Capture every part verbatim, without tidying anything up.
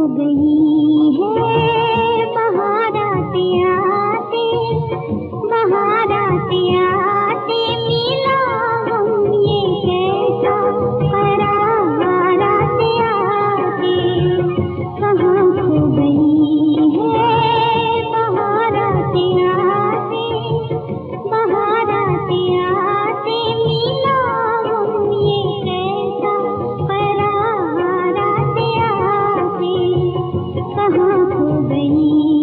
गई है बहाराते आते, बहाराते आते मिला हम ये कैसा बहाराते आते, कहाँ खो गई है बहाराते आते, बहाराते आते मिला हम ये कैसा बहाराते आते, कहाँ खो गई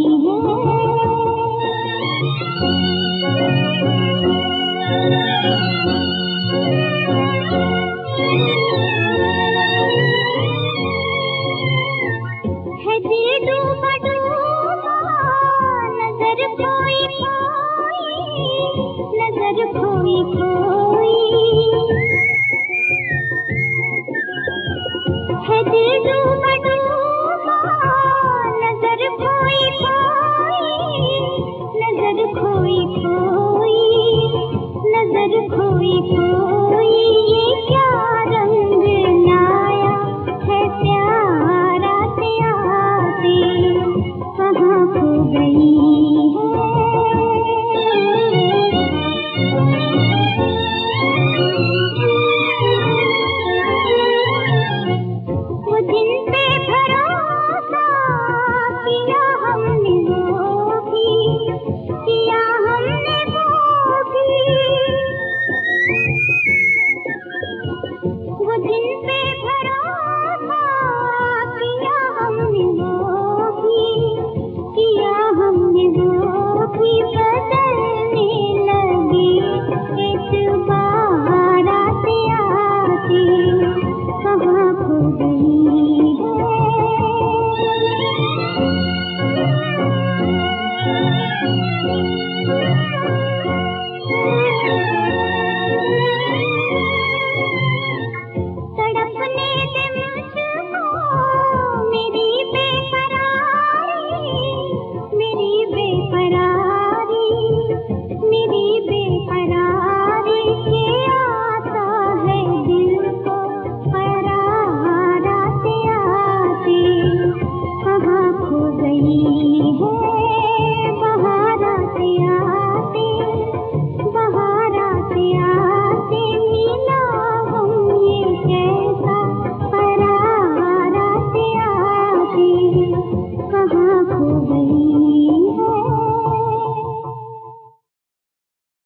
है दिल डूबा डूबा, नजर खोई खोई, नजर खोई खोई, है दिल डूबा डूबा, नजर खोई खोई, नजर खोई खोई, नजर खोई खोई।